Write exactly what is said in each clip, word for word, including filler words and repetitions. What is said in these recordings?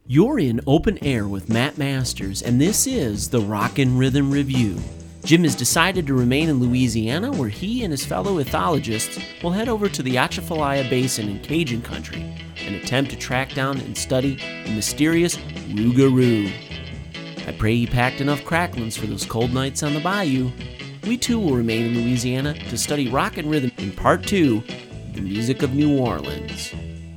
You're in Open Air with Matt Masters, and this is the Rockin' Rhythm Review. Jim has decided to remain in Louisiana, where he and his fellow ethologists will head over to the Atchafalaya Basin in Cajun country and attempt to track down and study the mysterious Rougarou. I pray you packed enough cracklings for those cold nights on the bayou. We too will remain in Louisiana to study rock and rhythm in Part two, The Music of New Orleans.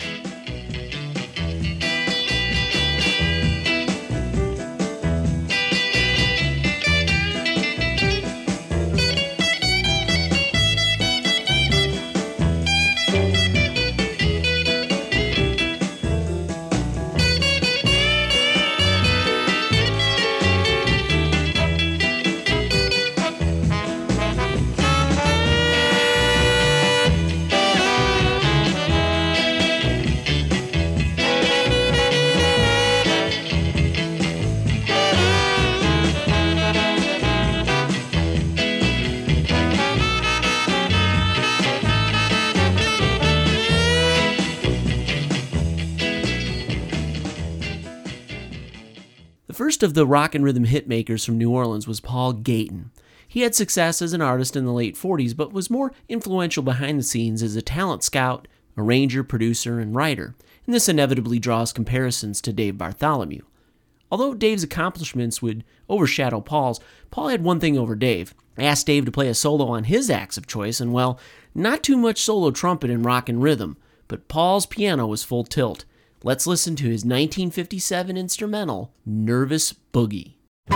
The first of the rock and rhythm hitmakers from New Orleans was Paul Gayton. He had success as an artist in the late forties, but was more influential behind the scenes as a talent scout, arranger, producer, and writer, and this inevitably draws comparisons to Dave Bartholomew. Although Dave's accomplishments would overshadow Paul's, Paul had one thing over Dave. I asked Dave to play a solo on his acts of choice, and well, not too much solo trumpet in rock and rhythm, but Paul's piano was full tilt. Let's listen to his nineteen fifty-seven instrumental, Nervous Boogie.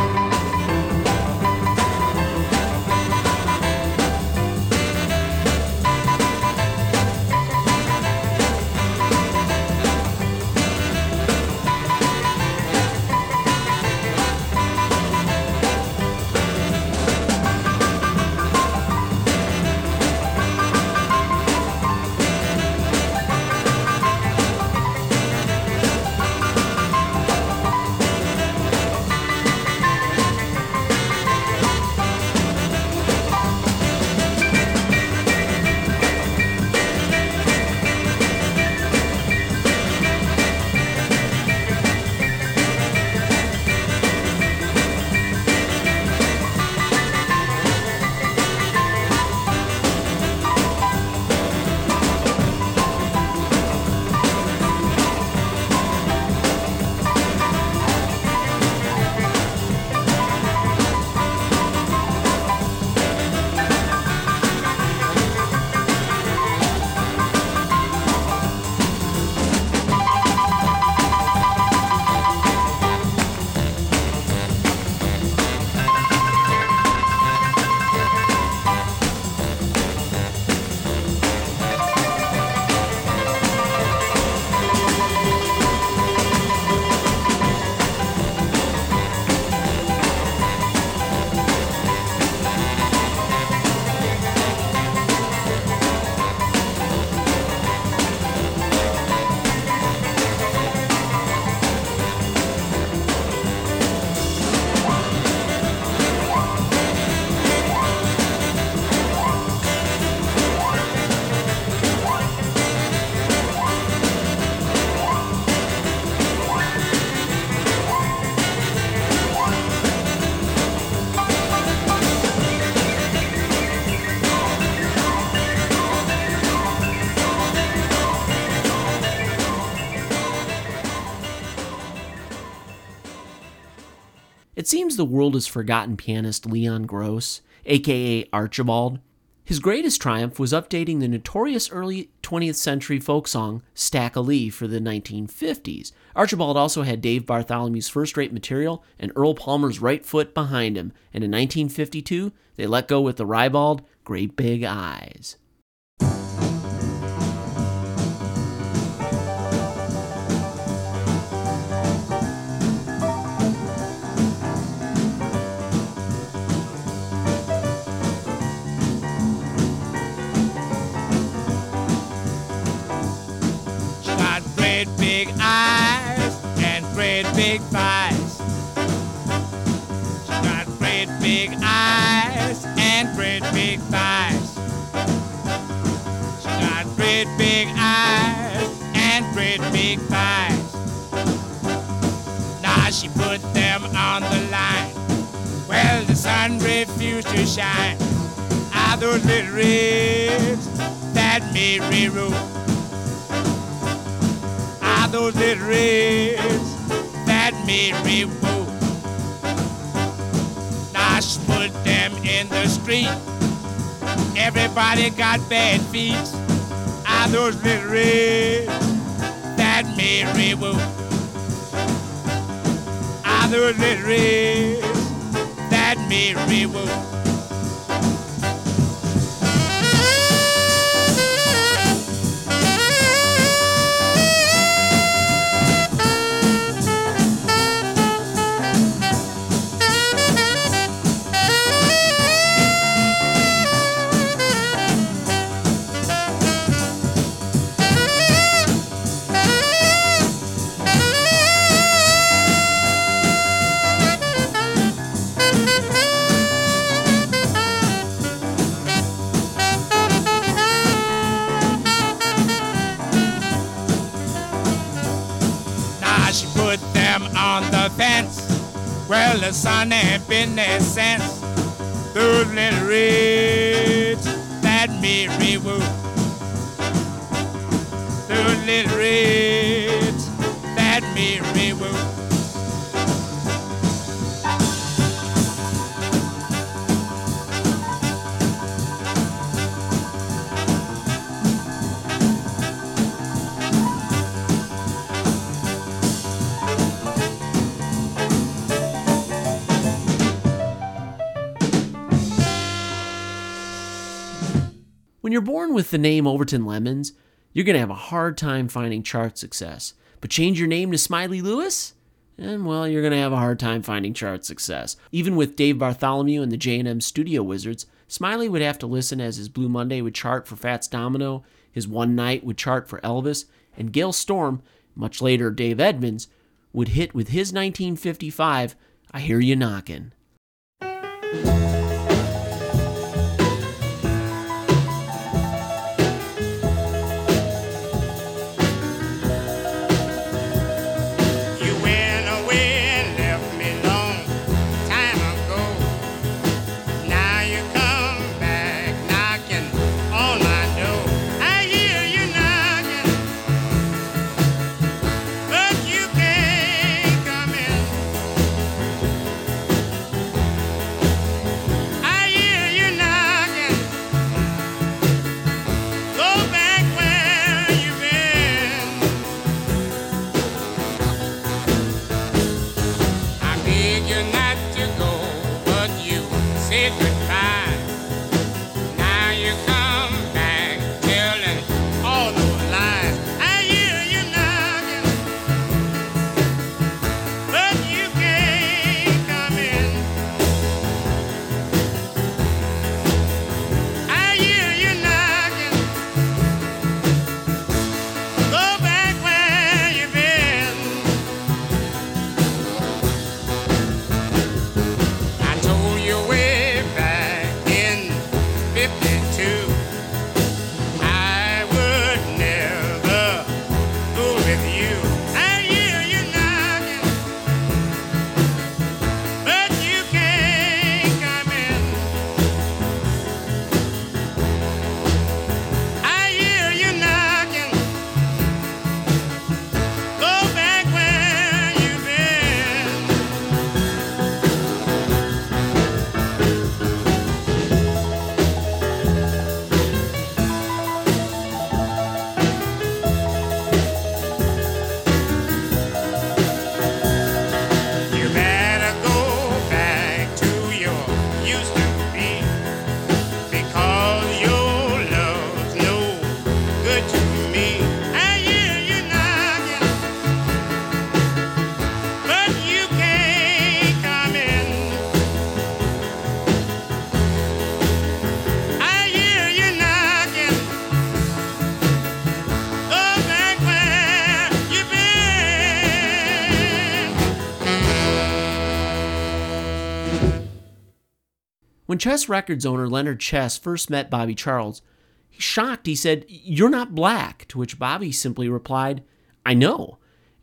It seems the world has forgotten pianist Leon Gross, aka Archibald. His greatest triumph was updating the notorious early twentieth century folk song Stack-a-Lee for the nineteen fifties. Archibald also had Dave Bartholomew's first-rate material and Earl Palmer's right foot behind him, and in nineteen fifty-two, they let go with the ribald Great Big Eyes. Big eyes and great big thighs. She got great big eyes and great big thighs. Now she put them on the line. Well, the sun refused to shine. Ah, those little reds that Mary wrote. Ah, those little reds that Mary wrote. Now she put them in the street. Everybody got bad feet. Ah, those little reds that Mary wrote. Ah, those little reds that Mary wrote. She put them on the fence. Well, the sun ain't been there since. Those little reds that Mary wrote. Those little reds that Mary wrote. When you're born with the name Overton Lemons, you're going to have a hard time finding chart success. But change your name to Smiley Lewis, and well, you're going to have a hard time finding chart success. Even with Dave Bartholomew and the J and M Studio Wizards, Smiley would have to listen as his Blue Monday would chart for Fats Domino, his One Night would chart for Elvis, and Gail Storm, much later Dave Edmunds, would hit with his nineteen fifty-five, I Hear You Knockin'. When Chess Records owner Leonard Chess first met Bobby Charles, he shocked. He said, "You're not black," to which Bobby simply replied, "I know."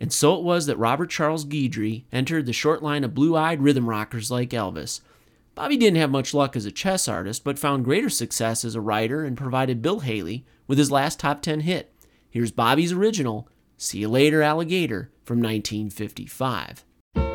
And so it was that Robert Charles Guidry entered the short line of blue-eyed rhythm rockers like Elvis. Bobby didn't have much luck as a chess artist, but found greater success as a writer and provided Bill Haley with his last top ten hit. Here's Bobby's original, See You Later, Alligator, from nineteen fifty-five.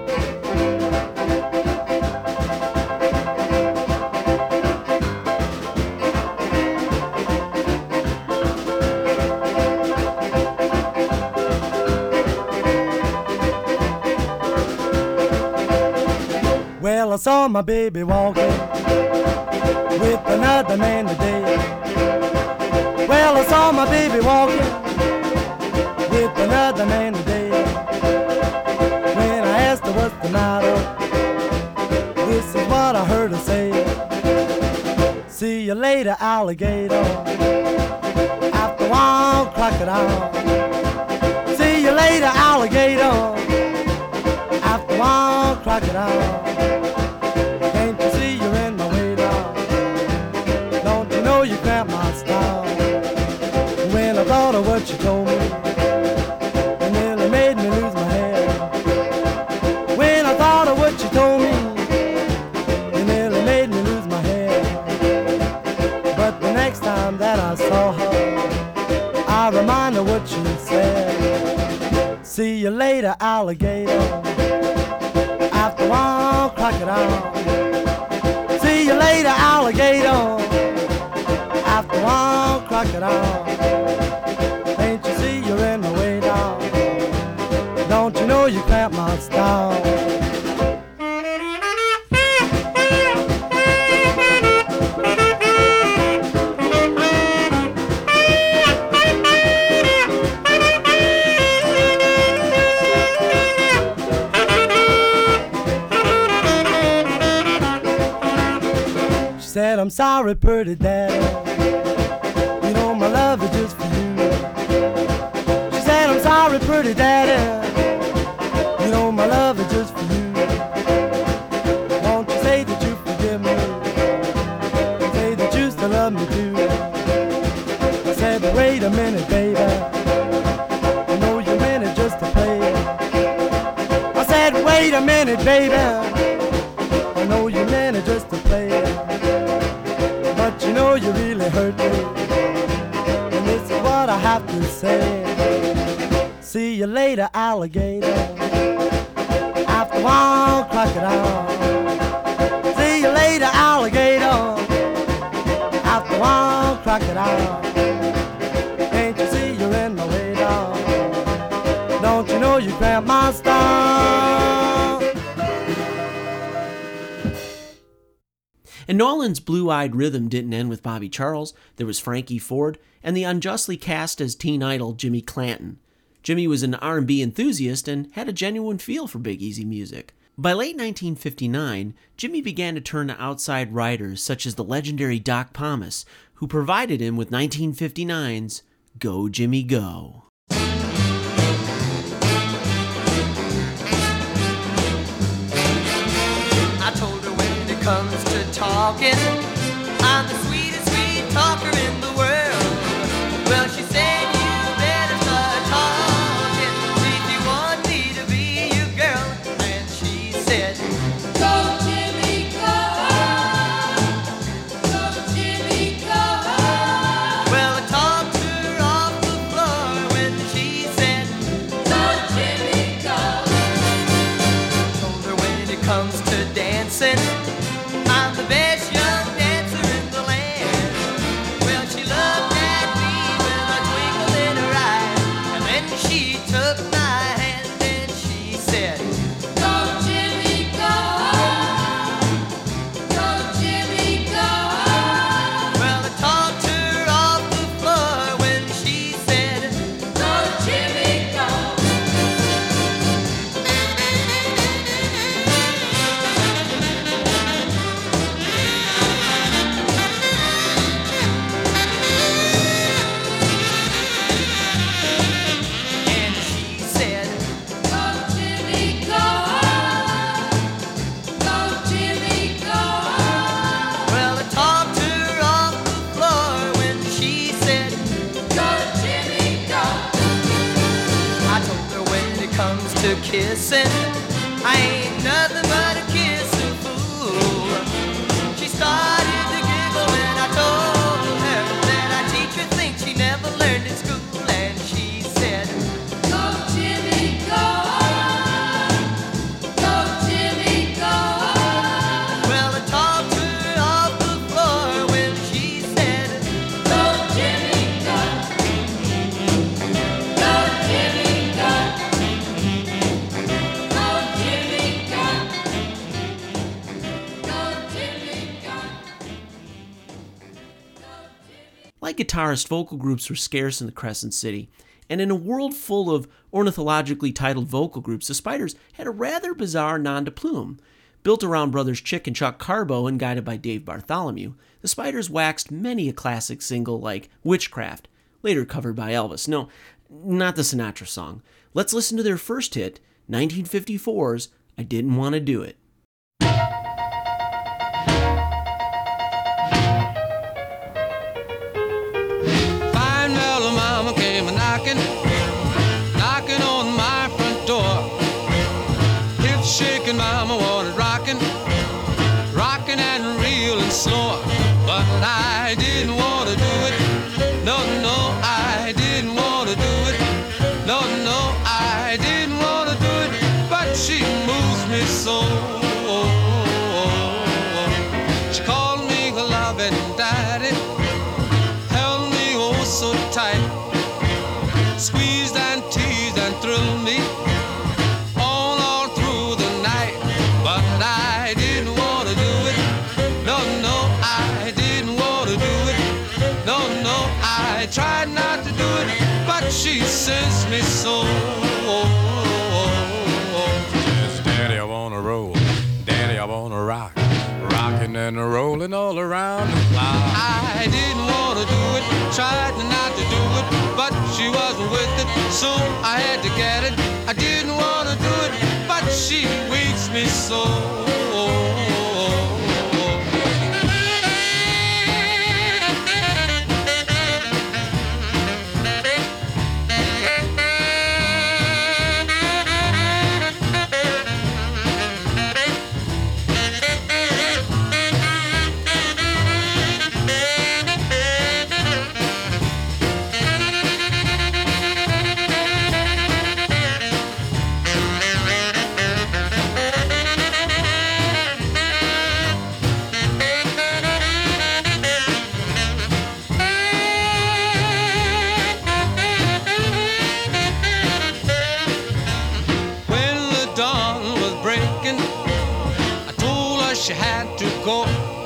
Well, I saw my baby walking with another man today. Well, I saw my baby walking with another man today. When I asked her what's the matter, this is what I heard her say. See you later, alligator, after one crocodile. See you later, alligator, after one crocodile. Can't you see you're in my way now? Don't you know you cramp my style? When I thought of what you told me, it nearly made me lose my head. When I thought of what you told me, it nearly made me lose my head. But the next time that I saw her, I reminded her what she said. See you later, alligator, after one crocodile. See you later, alligator, after one crocodile. Can't you see you're in my way now? Don't you know you cramp my style? Said, I'm sorry, pretty daddy, you know my love is just for you. She said, I'm sorry, pretty daddy, you know my love is just for you. Won't you say that you forgive me, say that you still love me too. I said, wait a minute, baby, I know you meant it just to play. I said, wait a minute, baby, I know you meant it just to play. But you know you really hurt me, and this is what I have to say. See you later, alligator, after one crocodile. See you later, alligator, after one crocodile. Can't you see you're in my way now? Don't you know you cramp my style? And Nolan's blue-eyed rhythm didn't end with Bobby Charles. There was Frankie Ford and the unjustly cast as teen idol Jimmy Clanton. Jimmy was an R and B enthusiast and had a genuine feel for Big Easy music. By late nineteen fifty-nine, Jimmy began to turn to outside writers such as the legendary Doc Pomus, who provided him with nineteen fifty-nine's Go Jimmy Go. I told her when it comes to talking, I'm the sweetest sweet talker in the world. Well, she said, you better start talking if you want me to be your girl. And she said, Go Jimmy go, go Jimmy go. well, I talked her off the floor when she said, Go Jimmy go. told her when it comes to dancing, I'm the best young dancer in the land. Well, she looked at me with a twinkle in her eye, and then she took my hand and she said, Go Jimmy go, go Jimmy go. well, I talked her off the floor when she said, Go Jimmy go. kissing. I ain't nothing but a kissing fool. She started to giggle when I told her that our teacher thinks she never learned in school, and she said, Go, Jimmy, go. Go, Jimmy, go. well, I talked her off the floor when she said, Go, Jimmy, go. Go, Jimmy, go. Go, Jimmy, go. Go, Jimmy, go. Like guitarist, vocal groups were scarce in the Crescent City, and in a world full of ornithologically titled vocal groups, the Spiders had a rather bizarre nom de plume. Built around brothers Chick and Chuck Carbo and guided by Dave Bartholomew, the Spiders waxed many a classic single like Witchcraft, later covered by Elvis. No, not the Sinatra song. Let's listen to their first hit, nineteen fifty-four's I Didn't Want to Do It. Fine mellow mama came a knocking, knocking on my front door. Hips shaking, mama wanted rocking, rocking and reeling slow. But I didn't want to do it. No, no, I didn't want to do it. No, no, I didn't want to do it. But she moves me so. She called me her loving daddy, held me oh so tight, squeezed and teased and thrilled me all, all through the night. But I didn't want to do it. No, no, I didn't want to do it. No, no, I tried not to do it, but she sends me so. Yes, Daddy, I wanna roll. Daddy, I wanna rock. Rocking and rolling all around the clock. I didn't want to do it, tried not to do it, but she wasn't with it, so I had to get it. I didn't want to do it, but she wakes me so. When the dawn was breaking, I told her she had to go.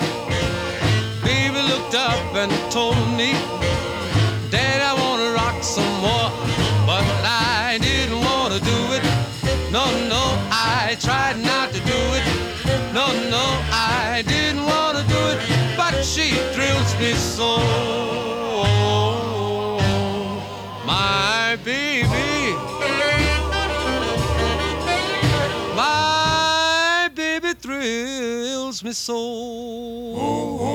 Baby looked up and told me, Dad, I want to rock some more. But I didn't want to do it. No, no, I tried not to do it. No, no, I didn't want to do it, but she thrills me so. My baby, my baby thrills me so.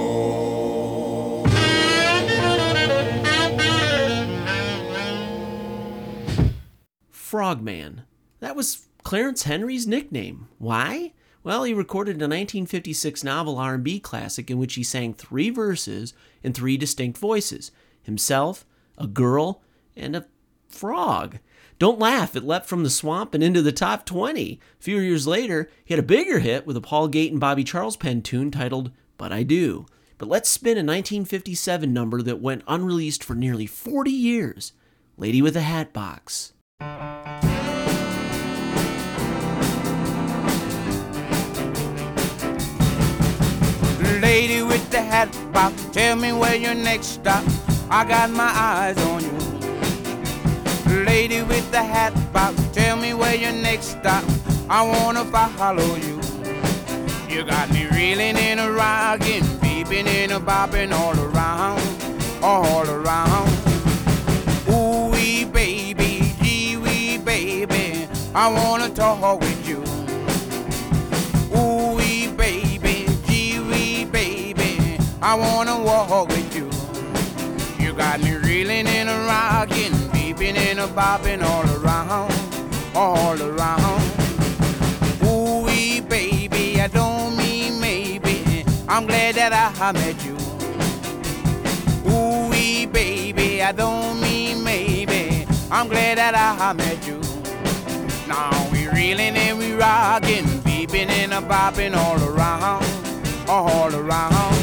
Frogman. That was Clarence Henry's nickname. Why? Well, he recorded a nineteen fifty-six novel R and B classic in which he sang three verses in three distinct voices: himself, a girl, and a frog. Don't laugh, it leapt from the swamp and into the top twenty. A few years later, he had a bigger hit with a Paul Gate and Bobby Charles penned tune titled But I Do. But let's spin a nineteen fifty-seven number that went unreleased for nearly forty years. Lady with a Hat Box. Lady with the hat box, tell me where your next stop. I got my eyes on you. Lady with the hat box, tell me where your next stop. I wanna follow you. You got me reeling and a rocking, beeping and a bopping all around, all around. Ooh wee baby, gee wee baby, I wanna talk with you. Ooh wee baby, gee wee baby, I wanna walk with you. You got me reeling and a rocking, beeping and a bopping all around, all around. Ooh-wee, baby, I don't mean maybe. I'm glad that I met you. Ooh-wee, baby, I don't mean maybe. I'm glad that I met you. Now we reeling and we rocking, beeping and a bopping all around, all around.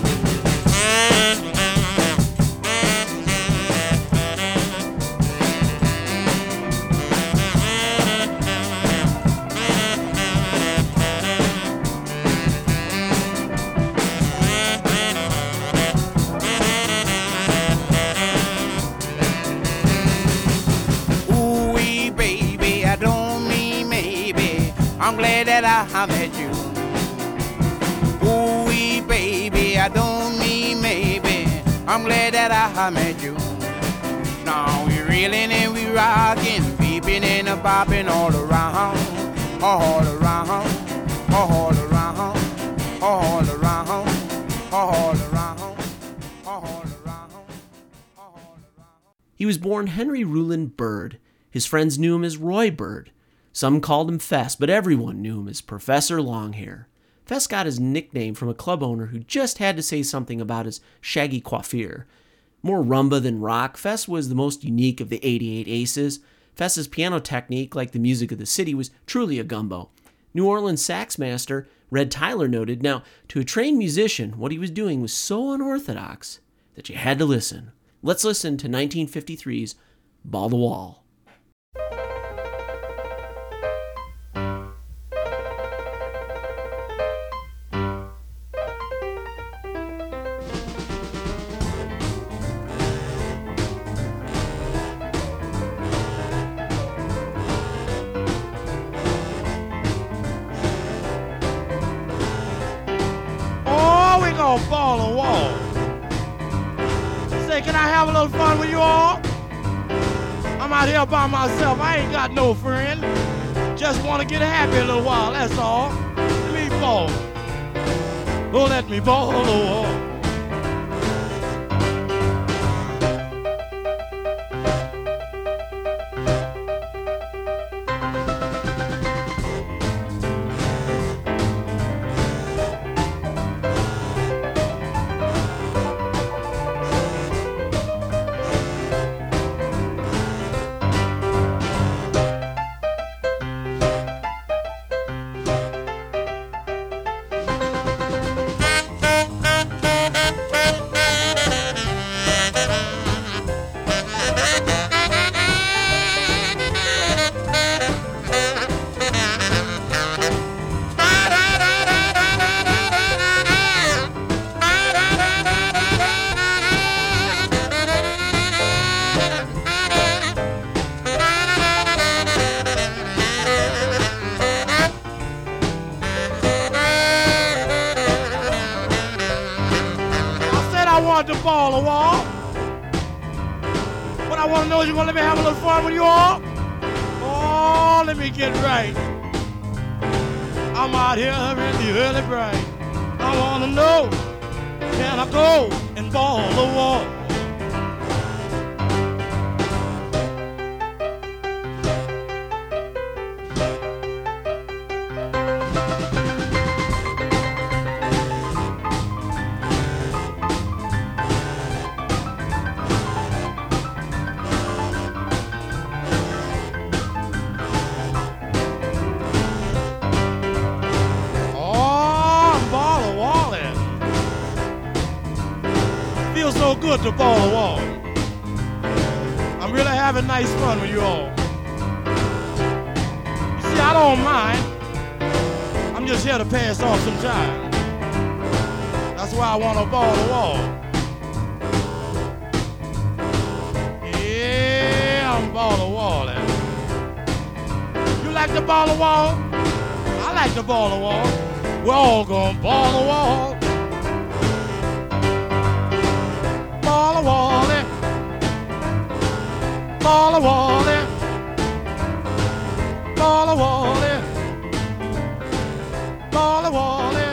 I'm glad that I met you. Ooh-wee, baby, I don't mean maybe. I'm glad that I met you. Now we reeling and we rocking, beeping and a bopping all around, all around, all around, all around, all around, all around, all around. He was born Henry Rowland Bird. His friends knew him as Roy Bird. Some called him Fess, but everyone knew him as Professor Longhair. Fess got his nickname from a club owner who just had to say something about his shaggy coiffure. More rumba than rock, Fess was the most unique of the eighty-eight Aces. Fess's piano technique, like the music of the city, was truly a gumbo. New Orleans sax master Red Tyler noted, now, to a trained musician, what he was doing was so unorthodox that you had to listen. Let's listen to nineteen fifty-three's Ball the Wall. Ball a wall. Say, can I have a little fun with you all? I'm out here by myself. I ain't got no friend. Just want to get happy a little while, that's all. Let me ball. Oh, let me ball a wall. To ball a wall. What I want to know is you want to let me have a little fun with you all? Oh, let me get right. I'm out here in the early bright. I want to know, can I go and ball a wall? So good to ball a wall. I'm really having nice fun with you all. You see, I don't mind. I'm just here to pass off some time. That's why I want to ball a wall. Yeah, I'm ball a wall. You like to ball a wall? I like to ball a wall. We're all gonna ball a wall. Ball a wally, ball a wally, ball a wally, ball a wally,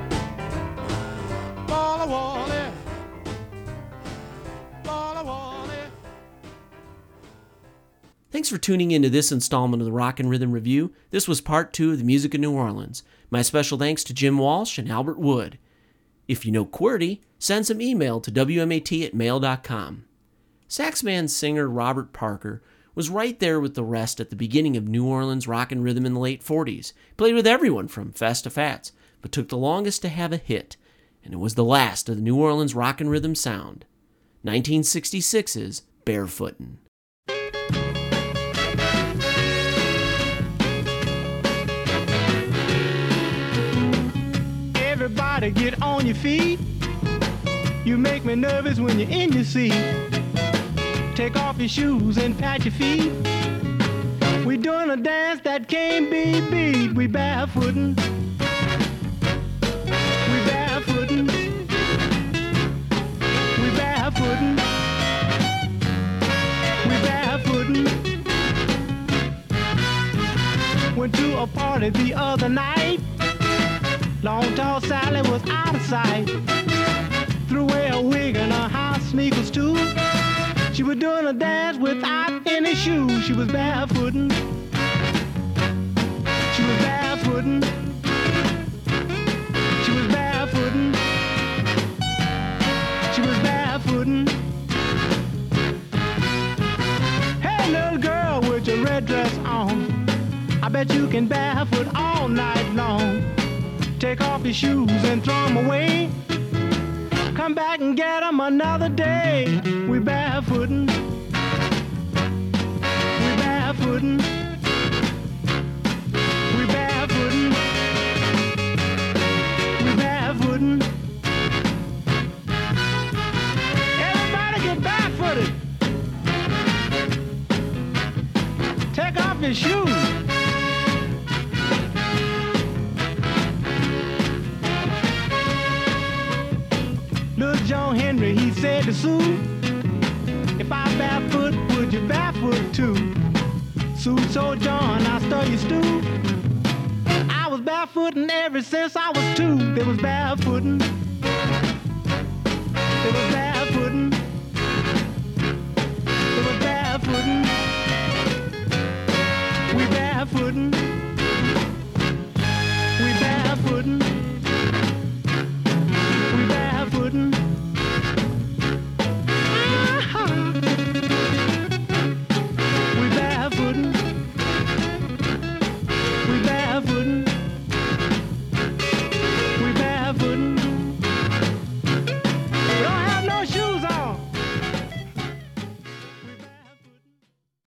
ball a wally, ball a wally. Thanks Thanks for tuning into this installment of the Rock and Rhythm Review. This was part two of the Music of New Orleans. My special thanks to Jim Walsh and Albert Wood. If you know QWERTY, send some email to W M A T at mail dot com. Saxman singer Robert Parker was right there with the rest at the beginning of New Orleans rock and rhythm in the late forties. Played with everyone from Fest to Fats, but took the longest to have a hit, and it was the last of the New Orleans rock and rhythm sound. nineteen sixty-six's Barefootin'. Everybody get on your feet. You make me nervous when you're in your seat. Take off your shoes and pat your feet. We doing a dance that can't be beat. We barefootin'. We barefootin'. We barefootin'. We barefootin'. Went to a party the other night. Long tall Sally was out of sight. Threw away her wig and her house sneakers too. She was doing a dance without any shoes. She was barefootin'. She was barefootin'. She was barefootin'. She was barefootin'. Hey little girl with your red dress on, I bet you can barefoot all night long. Take off your shoes and throw them away. Come back and get them another day. We barefootin'. We barefootin'. We barefootin'. We barefootin'. Everybody get barefooted. Take off your shoes. John Henry, he said to Sue, if I barefoot, would you barefoot too? Sue told John, I'll stir your stew. I was barefootin' ever since I was two. They was barefootin'. They was barefootin'. They was barefootin'. We barefootin'.